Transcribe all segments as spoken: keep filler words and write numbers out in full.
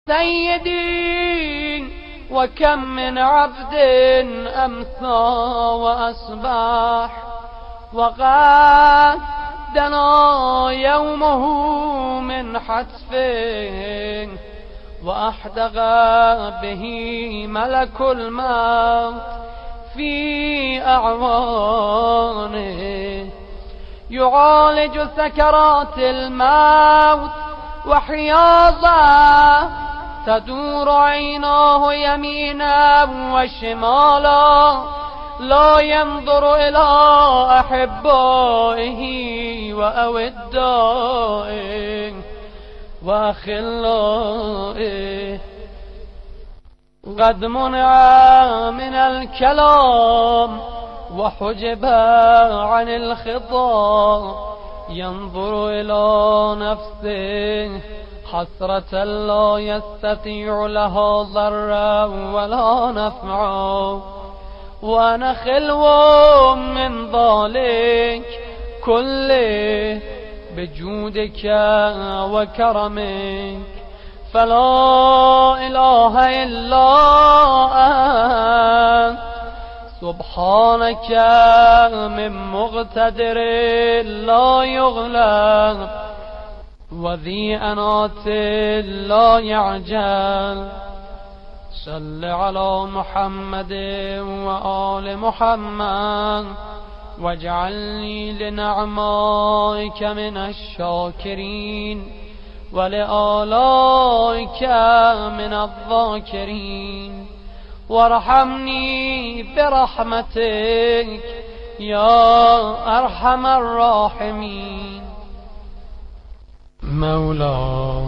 سيدي وكم من عبد أمسى وأصبح وقد دنا يومه من حتف وأحدق به ملك الموت في أعوانه يعالج سكرات الموت وحياضا تدور عيناه يمينا وشمالا لا ينظر إلى أحبائه وأودائه وأخلائه قد منع من الكلام وحجب عن الخطاب ينظر إلى نفسه حسرة لا يستطيع لها ضرا ولا نفعا وأنا خلو من ذلك كله بجودك وكرمك فلا إله إلا أنت سبحانك من مقتدر لا يغلب وذي أنات لا يعجل صل على محمد وآل محمد واجعلني لنعمائك من الشاكرين ولآلائك من الذاكرين وارحمني برحمتك يا أرحم الراحمين. مولاي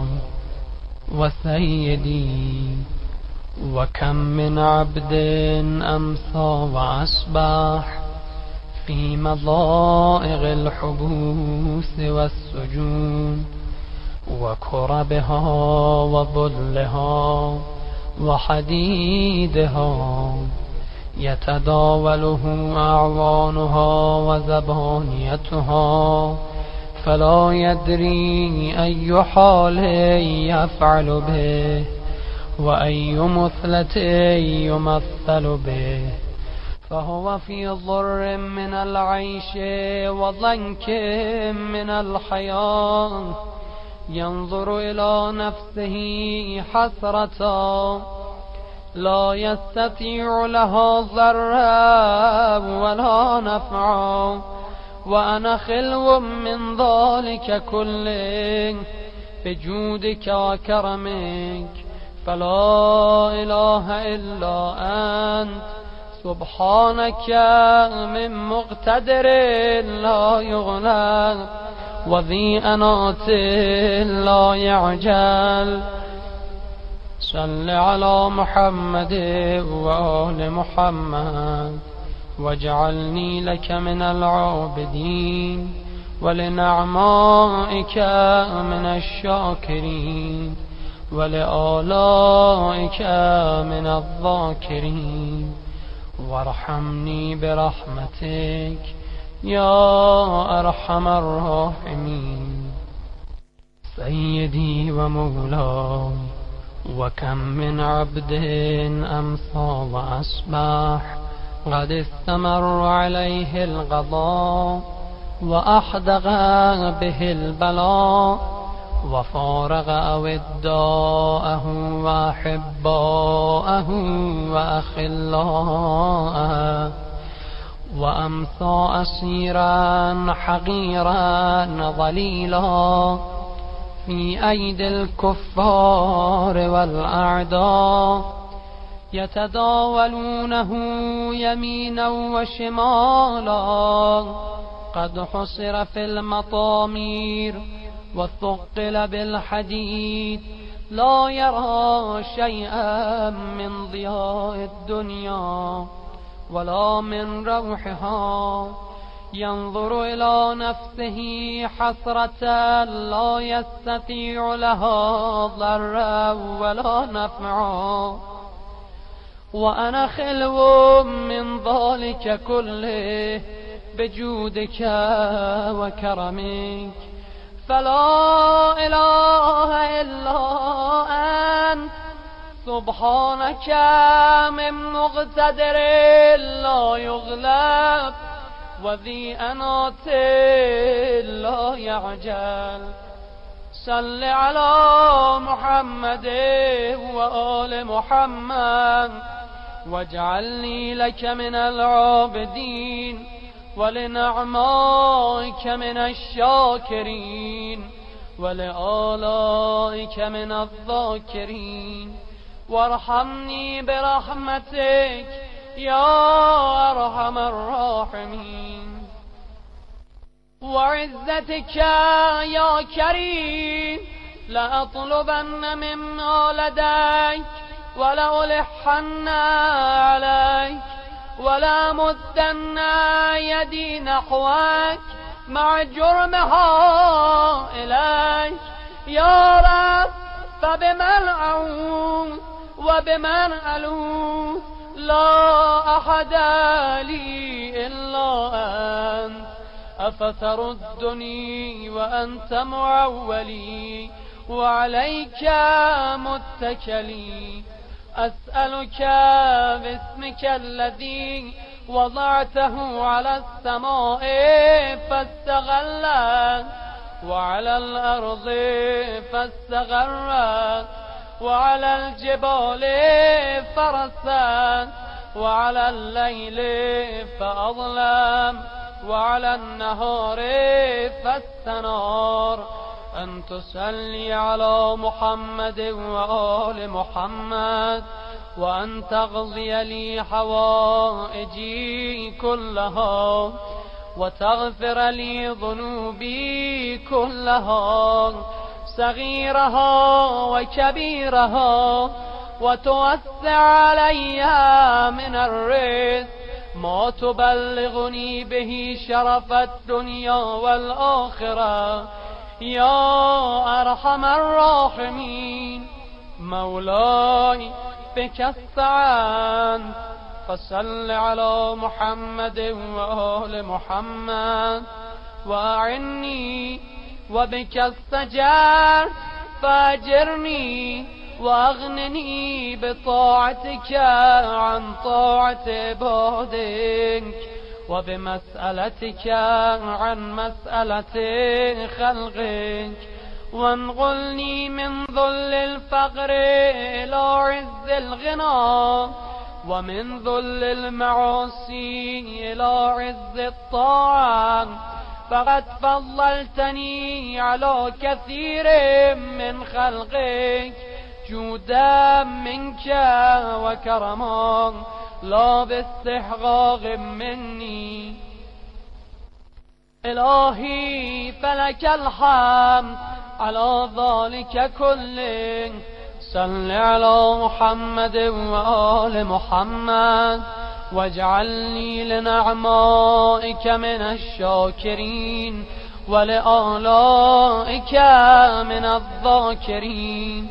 وسيدي وكم من عبد أمسى وأصبح في مضائق الحبوس والسجون وكربها وظلها وحديدها يتداوله أعوانها وزبانيتها فلا يدري أي حال يفعل به وأي مثلة يمثل به فهو في ضر من العيش وضنك من الحياة ينظر إلى نفسه حسرة لا يستطيع لها ضرا ولا نفعا وأنا خلو من ذلك كله بجودك وكرمك فلا إله إلا أنت سبحانك من مقتدر لا يغلب وذي أنات لا يعجل صل على محمد وآل محمد واجعلني لك من العابدين ولنعمائك من الشاكرين ولآلائك من الذاكرين وارحمني برحمتك يا أرحم الراحمين. سيدي ومولاي وكم من عبد أمسى وأصبح قد استمر عليه القضاء وأحدق به البلاء وفارق أوداءه وأحباءه وأخلاءه وأمسى أسيرا حقيرا ضليلا في أيدي الكفار والأعداء يتداولونه يمينا وشمالا قد حصر في المطامير وثقل بالحديد لا يرى شيئا من ضياء الدنيا ولا من روحها ينظر إلى نفسه حسرة لا يستطيع لها ضرا ولا نفعا وأنا خلو من ذلك كله بجودك وكرمك فلا إله إلا أنت سبحانك من مقتدر لا يغلب وذي أنات لا يعجل صل على محمد وآل محمد واجعلني لك من العابدين ولنعمائك من الشاكرين ولآلائك من الذاكرين وارحمني برحمتك يا أرحم الراحمين وعزتك يا كريم لأطلبن مما لديك ولألحن عليك ولا مدن يدي نحوك مع جرمها إليك يا رب فبمن أعوذ وبمن ألوذ لا أحد لي إلا أنت أفتردني وأنت معولي وعليك متكلي أسألك باسمك الذي وضعته على السماء فاستغلت وعلى الأرض فاستغرت وعلى الجبال فرست وعلى الليل فأظلم وعلى النهار فاستنار أن تصلي على محمد وآل محمد وأن تقضي لي حوائجي كلها وتغفر لي ذنوبي كلها صغيرها وكبيرها وتوسع علي من الرزق ما تبلغني به شرف الدنيا والآخرة يا أرحم الراحمين مولاي بك استعنت فصل على محمد وآل محمد وأعني وبك استجار فأجرني وأغنني بطاعتك عن طاعة عبادك وبمسألتك عن مسألة خلقك وانقلني من ذل الفقر إلى عز الغنى ومن ذل المعاصي إلى عز الطاعة فقد فضلتني على كثير من خلقك جودا منك وكرما لا باستحقاق مني إلهي فلك الحمد على ذلك كله صل على محمد وآل محمد واجعلني لنعمائك من الشاكرين ولآلائك من الذاكرين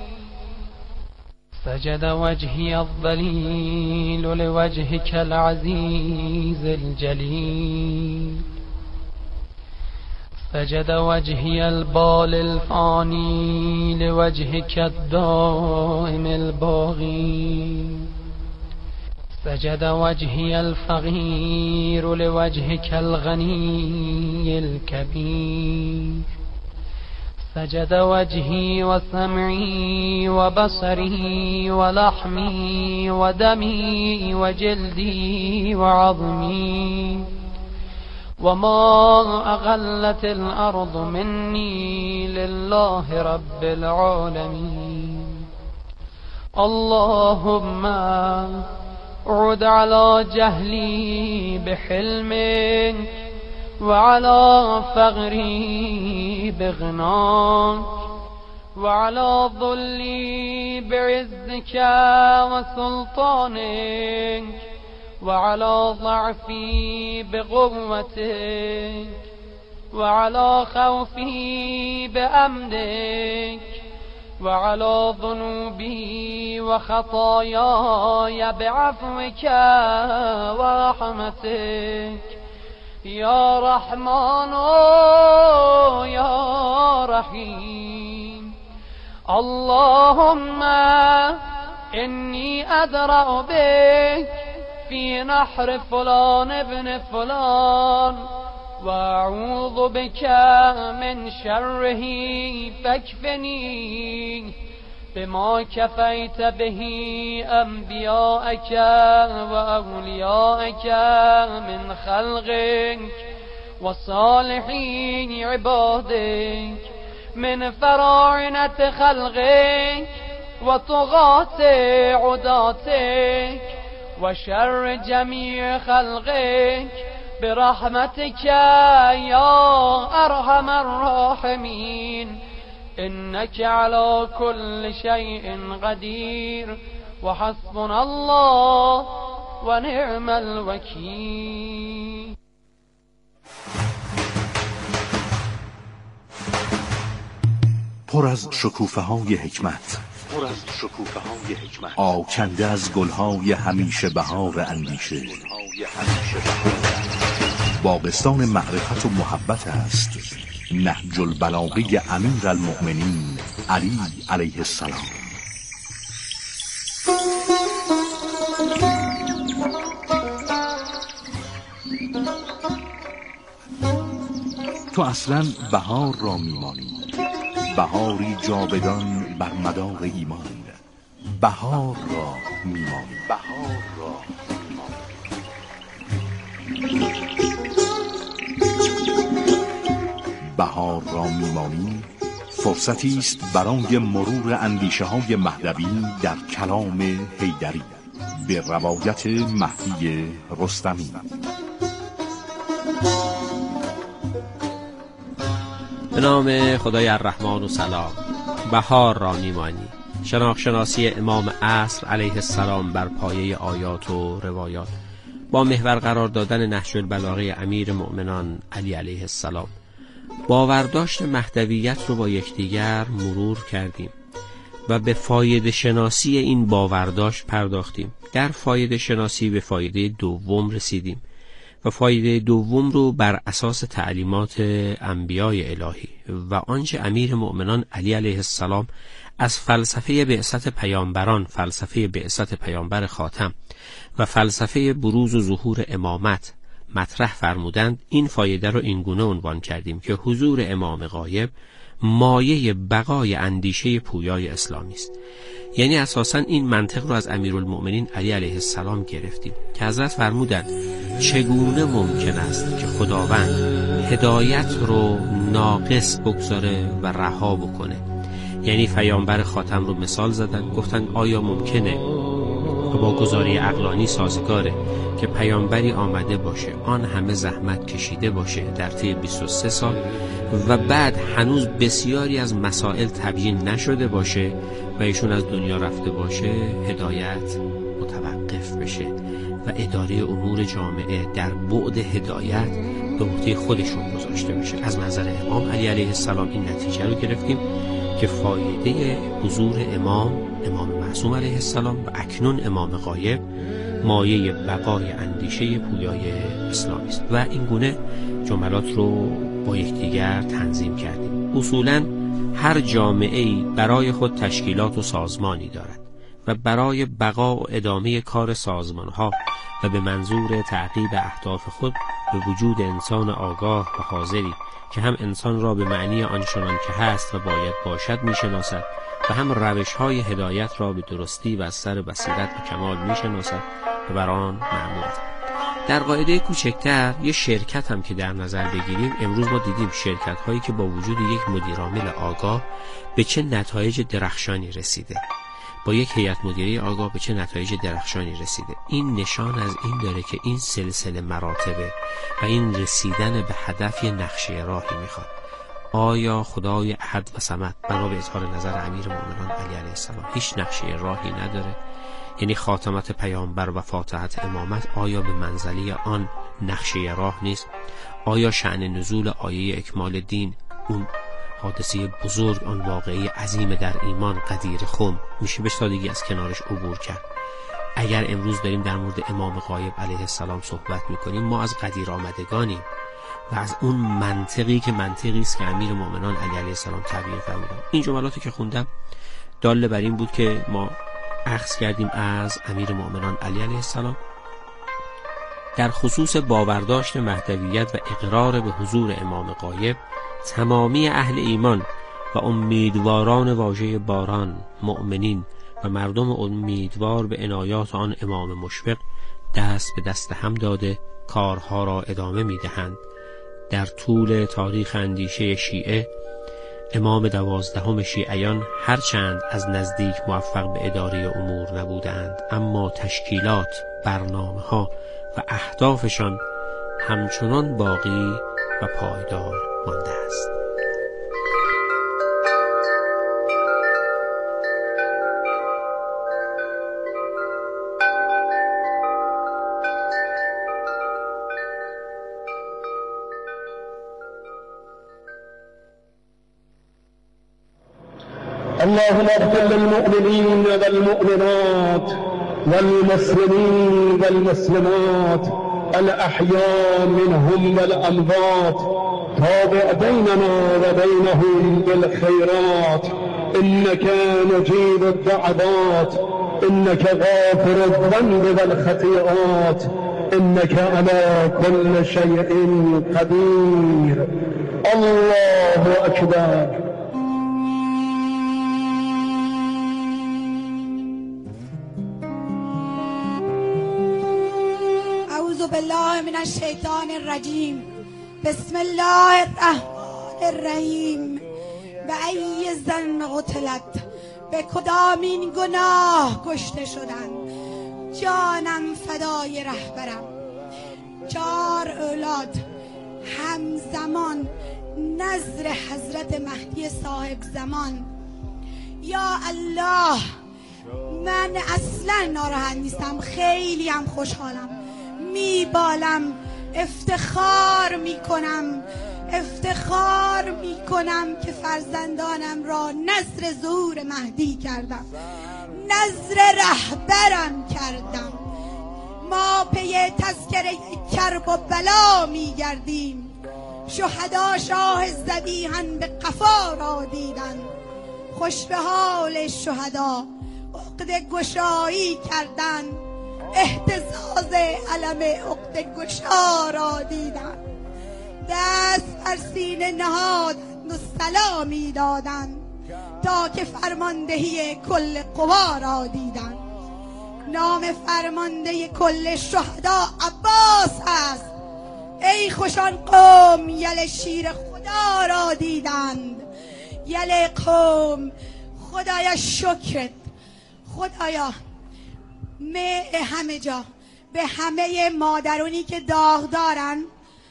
سجد وجهي الذليل لوجهك العزيز الجليل سجد وجهي البال الفاني لوجهك الدائم الباغي سجد وجهي الفقير لوجهك الغني الكبير سجد وجهي وسمعي وبصري ولحمي ودمي وجلدي وعظمي وما أغلت الأرض مني لله رب العالمين اللهم عد على جهلي بحلمك وعلى فقري بغناك وعلى ظلي بعزك وسلطانك وعلى ضعفي بقوتك وعلى خوفي بأمنك وعلى ذنوبي وخطاياي بعفوك ورحمتك یا رحمان یا رحیم. اللهم انی ادرأ بک فی نحر فلان ابن فلان و اعوذ بک من شره فاکفنی بما کفیت به انبیاءک و اولیاءک من خلقک و صالحین عبادک من فراعنة خلقک و طغاة عداتک و شر جمیع خلقک برحمتك یا ارحم الراحمین انك على كل شيء قدير وحسبنا الله ونعم الوكيل. پر از شکوفه‌های حکمت، پر از شکوفه‌های حکمت، آکنده از گل‌های همیشه بهار اندیشه. باغستان معرفت و محبت است نهج البلاغه امیر المؤمنین علی علیه السلام. تو اصلا بهار را میمانی، بهاری جاودان بر مدار ایمان. بهار را میمانی، بهار را بهار را میمانی فرصتی است برای مرور اندیشه های مهدوی در کلام حیدری به روایت مهدی رستمی. به نام خدای الرحمن و سلام. بهار را میمانی، شناخت شناسی امام عصر علیه السلام بر پایه آیات و روایات با محور قرار دادن نهج البلاغه امیر مؤمنان علی علیه السلام. باورداشت مهدویت رو با یکدیگر مرور کردیم و به فایده شناسی این باورداشت پرداختیم. در فایده شناسی به فایده دوم رسیدیم و فایده دوم رو بر اساس تعلیمات انبیای الهی و آنچه امیر مؤمنان علی علیه السلام از فلسفه بعثت پیامبران، فلسفه بعثت پیامبر خاتم و فلسفه بروز و ظهور امامت مطرح فرمودند، این فایده رو اینگونه عنوان کردیم که حضور امام غایب مایه بقای اندیشه پویای اسلامی است. یعنی اساساً این منطق رو از امیرالمؤمنین علی علیه السلام گرفتیم که حضرت فرمودند چگونه ممکن است که خداوند هدایت رو ناقص بگذاره و رها بکنه. یعنی پیامبر خاتم رو مثال زدن، گفتن آیا ممکنه با گزاره عقلانی سازگاره که پیامبری آمده باشه، آن همه زحمت کشیده باشه در طی بیست و سه سال و بعد هنوز بسیاری از مسائل تبیین نشده باشه و ایشون از دنیا رفته باشه، هدایت متوقف بشه و اداره امور جامعه در بعد هدایت به عهده خودشون گذاشته بشه. از نظر امام علی علیه السلام این نتیجه رو گرفتیم که فایده حضور امام امام معصوم علیه السلام و اکنون امام غایب مایه بقای اندیشه پویای اسلامی است و این گونه جملات رو با یکدیگر تنظیم کردیم. اصولاً هر جامعه‌ای برای خود تشکیلات و سازمانی دارد و برای بقا و ادامه کار سازمانها و به منظور تعقیب اهداف خود به وجود انسان آگاه و حاضری که هم انسان را به معنی آنچنان که هست و باید باشد میشناسد و هم روش‌های هدایت را به درستی و از سر بصیرت و کمال میشناسد و بر آن مأمور است. در قاعده کوچکتر یه شرکت هم که در نظر بگیریم، امروز ما دیدیم شرکت هایی که با وجود یک مدیرعامل آگاه به چه نتایج درخشانی رسیده، با یک هیئت مدیره آگاه به چه نتایج درخشانی رسیده. این نشان از این داره که این سلسله مراتبه و این رسیدن به هدف یه نقشه راهی میخواد. آیا خدای احد و صمد بنا به اظهار نظر امیر مؤمنان علی علیه السلام هیچ نقشه راهی نداره؟ یعنی خاتمت پیامبر و فاتحت امامت آیا به منزله آن نقشه راه نیست؟ آیا شأن نزول آیه اکمال دین، اون حادثه بزرگ، آن واقعی عظیم در ایمان قدیر خم، میشه به سادگی از کنارش عبور کرد؟ اگر امروز داریم در مورد امام غایب علیه السلام صحبت میکنیم، ما از قدیر آمدگانیم و از اون منطقی که منطقی است که امیر مومنان علی علیه السلام تعبیر فرمودند. این جملاتی که خوندم دال بر این بود که ما اخذ کردیم از امیر مومنان علی علیه السلام در خصوص باورداشت مهدویت و اقرار به حضور امام غایب. تمامی اهل ایمان و امیدواران واژه باران، مؤمنین و مردم امیدوار به عنایات آن امام مشفق دست به دست هم داده کارها را ادامه می‌دهند. در طول تاریخ اندیشه شیعه، امام دوازدهم شیعیان هرچند از نزدیک موفق به اداره امور نبودند، اما تشکیلات، برنامه‌ها و اهدافشان همچنان باقی و پایدار مانده است. اللهم اغفر للمؤمنين والمؤمنات والمسلمين والمسلمات الأحياء منهم والأموات تابع بيننا وبينهم بالخيرات إنك مجيب الدعوات إنك غافر الذنب والخطيئات إنك على كل شيء قدير. الله أكبر. بالله من الشیطان الرجیم. بسم الله الرحمن الرحیم. به ای ذنب قتلت، به کدامین گناه کشته شدن، جانم فدای رهبرم. چهار اولاد همزمان نظر حضرت مهدی صاحب زمان. یا الله، من اصلا ناراحت نیستم، خیلی هم خوشحالم، میبالم، افتخار میکنم افتخار میکنم که فرزندانم را نذر ظهور مهدی کردم، نذر رهبرم کردم. ما پی تذکره کرب و بلا میگردیم، شهدا شاه ذبیحاً به قفا را دیدن. خوش به حال شهدا عقده گشایی کردن، اهتزاز علم عقده گشا را دیدن. دست بر سینه نهادند و سلامی دادند تا که فرماندهی کل قوا را دیدند. نام فرمانده کل شهدا عباس است. ای خوشان قوم یل شیر خدا را دیدند. یل قوم خدایا شکرت، خدایا مه همه جا به همه مادرونی که داغ دارن،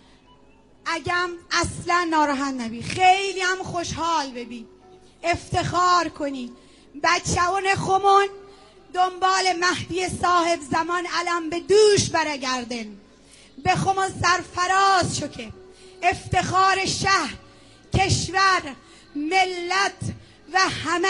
اگم اصلا ناراحت نبی، خیلی هم خوشحال ببی، افتخار کنی. بچه‌ون خمون دنبال مهدی صاحب زمان علم به دوش برگردن، به خمون سرفراز شو که افتخار شهر، کشور، ملت و همه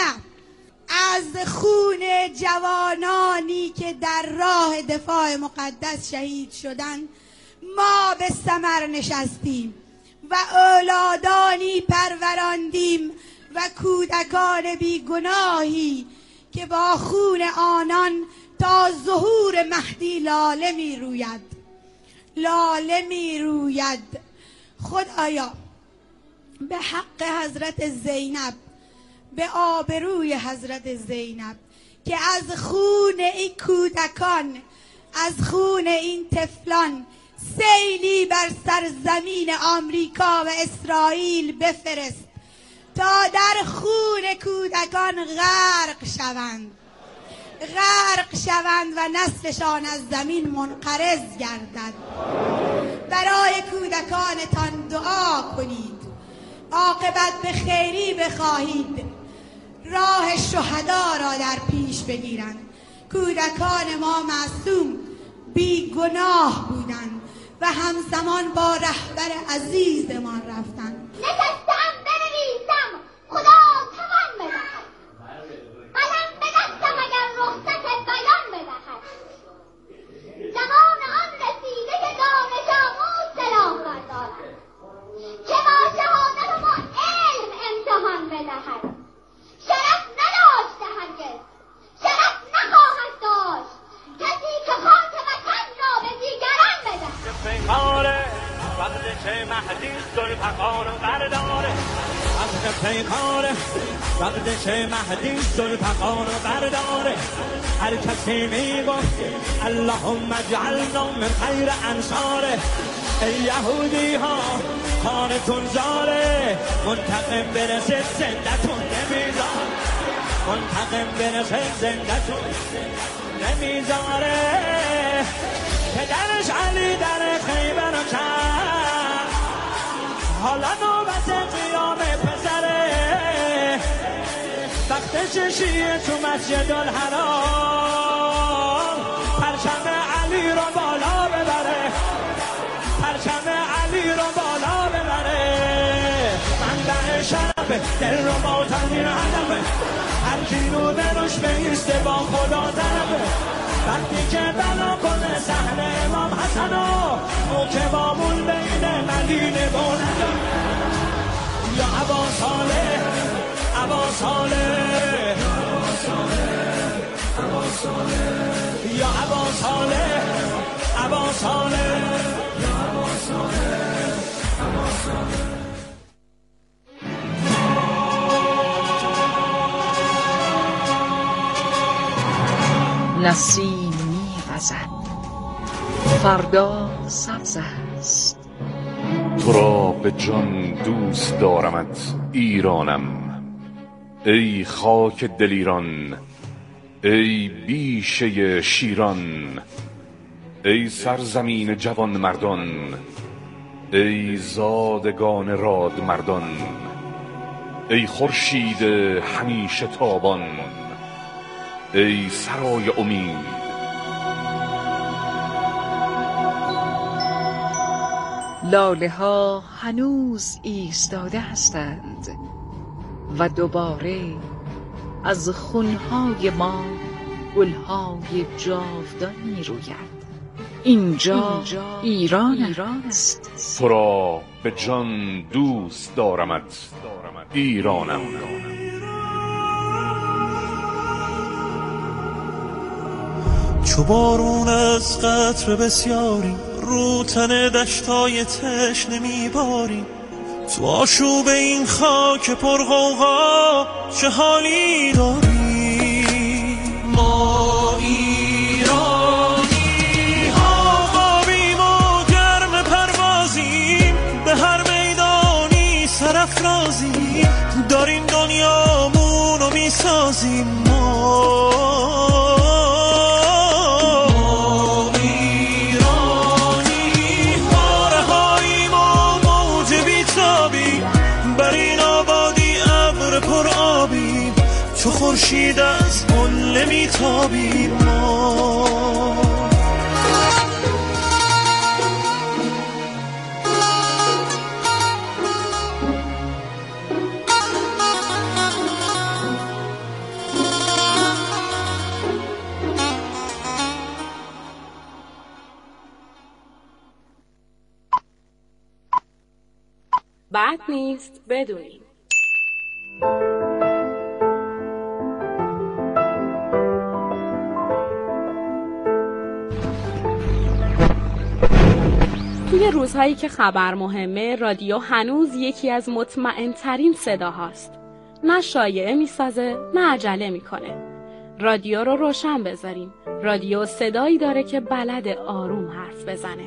از خون جوانانی که در راه دفاع مقدس شهید شدن ما به ثمر نشستیم و اولادانی پروراندیم و کودکان بیگناهی که با خون آنان تا ظهور مهدی لاله می روید لاله می روید. خدایا به حق حضرت زینب، به آبروی حضرت زینب که از خون این کودکان، از خون این طفلان سیلی بر سرزمین آمریکا و اسرائیل بفرست تا در خون کودکان غرق شوند غرق شوند و نسلشان از زمین منقرض گردد. برای کودکانتان دعا کنید، عاقبت به خیری بخواهید، راه شهدا را در پیش بگیرند. کودکان ما معصوم بی گناه بودند و همزمان با رهبر عزیزمان رفتند. نشستم بنویسم خدا توان بدهد، قلم به دستم اگر رخصت بیان بدهد. زمان آن رسیده که دانش آموز سلاح بردارد، مهدی ذوالفقار برداره وقت پیکاره وقت چه مهدی ذوالفقار برداره هر کسی میگفت اللهم اجعلنا من خیر انصاره ای یهودی ها خانتون زاره منتقم برسه زندتون نمیذاره منتقم برسه زندتون نمیذاره پدرش علی در خیبر کرد حالا نوبت قیام پسره وقتش شیعه تو مسجد الحرام پرچم علی رو بالا ببره پرچم علی رو بالا ببره منبع شرف دل رو با تنین هدفه هر کی رو دلش بیسته با خدا طرفه وقتی که بنا کنه صحن امام حسنو او که بامون بین مدینه بولد یا عبا صالح عبا صالح یا عبا صالح عبا صالح نسیم می‌وزد فردا سبز است تو را به جان دوست دارمت ایرانم ای خاک دلیران ای بیشه شیران ای سرزمین جوان مردان ای زادگان راد مردان ای خورشید همیشه تابان ای سرای امید لاله ها هنوز ایستاده هستند و دوباره از خونهای ما گلهای جاودان می روید اینجا, اینجا ایران, ایران است تو را به جان دوست دارمت ایرانم چو بارون از قطر بسیاری رو تن دشتای تشنه میباری تو آشوب این خاک پرغوغا چه حالی داری ما ایرانی ها قابیم و گرم پروازیم به هر میدانی سرافرازیم داریم دنیامونو میسازیم ما چو خورشید از قله میتابیم ما بد نیست بدونیم. توی روزهایی که خبر مهمه، رادیو هنوز یکی از مطمئن‌ترین صداهاست. نه شایعه میسازه، نه عجله میکنه. رادیو رو روشن بذاریم. رادیو صدایی داره که بلد آروم حرف بزنه.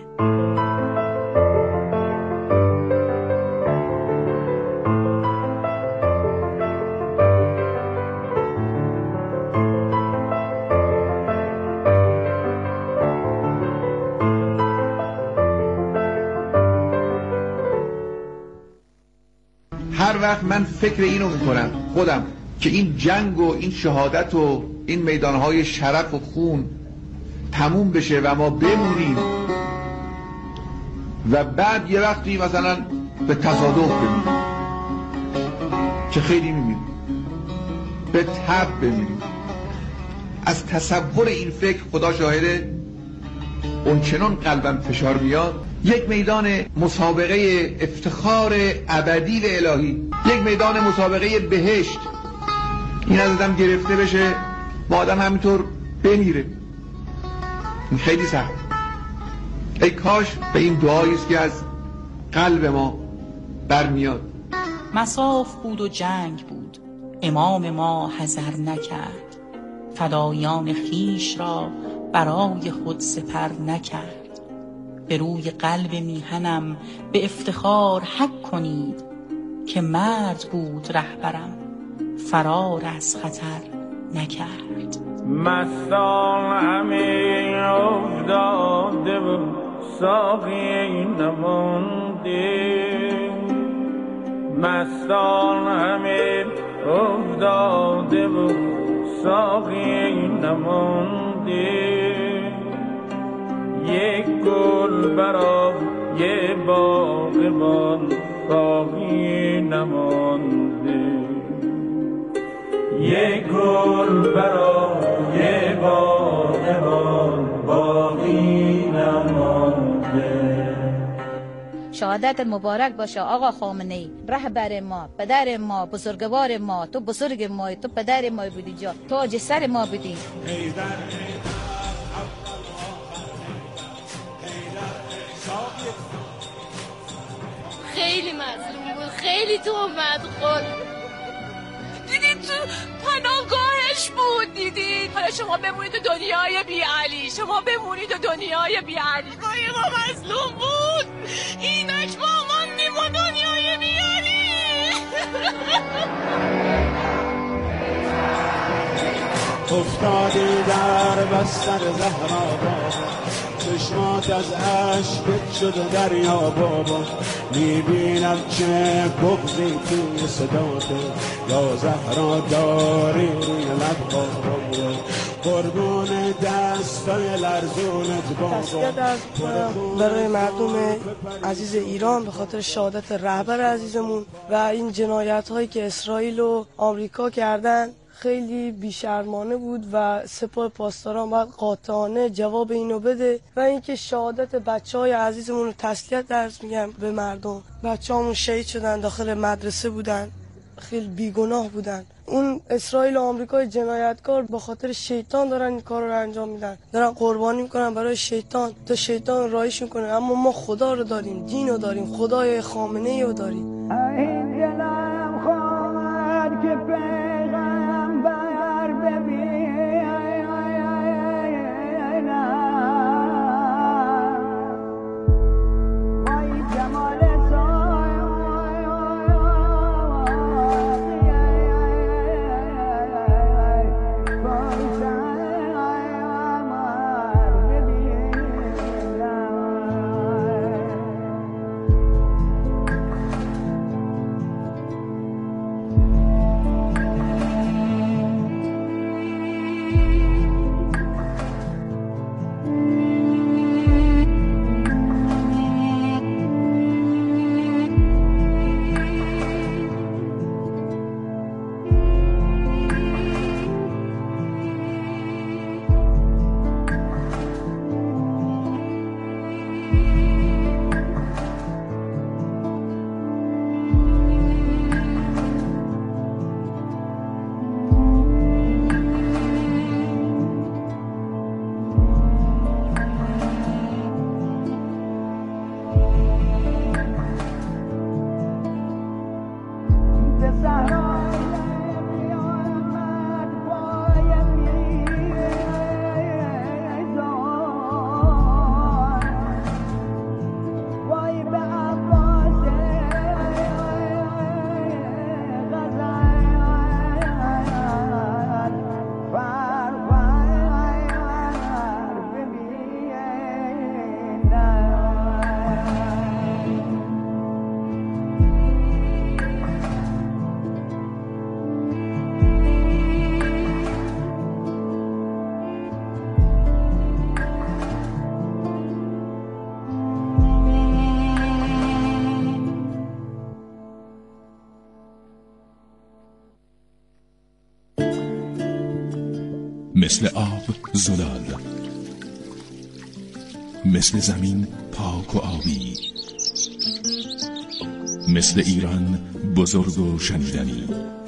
هر وقت من فکر اینو میکنم خودم که این جنگ و این شهادت و این میدانهای شرف و خون تموم بشه و ما بمونیم و بعد یه وقتی مثلا به تصادف بمیریم که خیلی میمیریم، به تب بمیریم، از تصور این فکر خدا شاهده اون چنان قلبم فشار میاد. یک میدان مسابقه افتخار ابدی و الهی، یک میدان مسابقه بهشت، این از آدم گرفته بشه با آدم همینطور بمیره، این خیلی سخت. ای کاش به این دعایی است که از قلب ما برمیاد. مصاف بود و جنگ بود، امام ما حذر نکرد، فدایان خیش را برای خود سپر نکرد. به روی قلب میهنم به افتخار حق کنید، که مرد بود رهبرم فرار از خطر نکرد. مستان همه افتاده و ساقی نمانده، مستان همه افتاده و ساقی نمانده، یک گل برای باغبان باقی نمانده، یک گل برای باغبان باقی نمانده. شهادت مبارک باشه آقا خامنه‌ای، رهبر ما، پدر ما، بزرگوار ما، تو بزرگ ما، تو پدر ما بودی، جا تاج سر ما بودی. خیلی مظلوم بود، خیلی تهمت خورد. دیدید تو پناهگاهش بود، دیدید. حالا شما بمونید تو دنیای بی علی، شما بمونید تو دنیای بی علی. خیلی ما مظلوم بود، اینک ما ماندیم و دنیای بی علی. افتادی در بستر زهرا بابا، چشمات از عشق شد دریا بابا، میبینم چه بغضی توی صداته، یا زهرا داری روی لب بابا، قربون دستای لرزونت بابا. تسلیت از برای مردم عزیز ایران به خاطر شهادت رهبر عزیزمون و این جنایت هایی که اسرائیل و آمریکا کردن خیلی بیشرمانه بود و سپاه پاسداران باید قاطعانه جواب اینو بده و اینکه شهادت بچه های عزیزمون رو تسلیت درس میگم به مردم. بچه همون شهید شدن، داخل مدرسه بودن، خیلی بیگناه بودن. اون اسرائیل و آمریکای جنایتکار به خاطر شیطان دارن این کار رو انجام میدن، دارن قربانی میکنن برای شیطان تا شیطان رایش میکنه. اما ما خدا رو داریم، دین رو داریم، خدای خامنه‌ای رو داریم. مثل آب زلال، مثل زمین پاک و آبی، مثل ایران بزرگ و شنیدنی،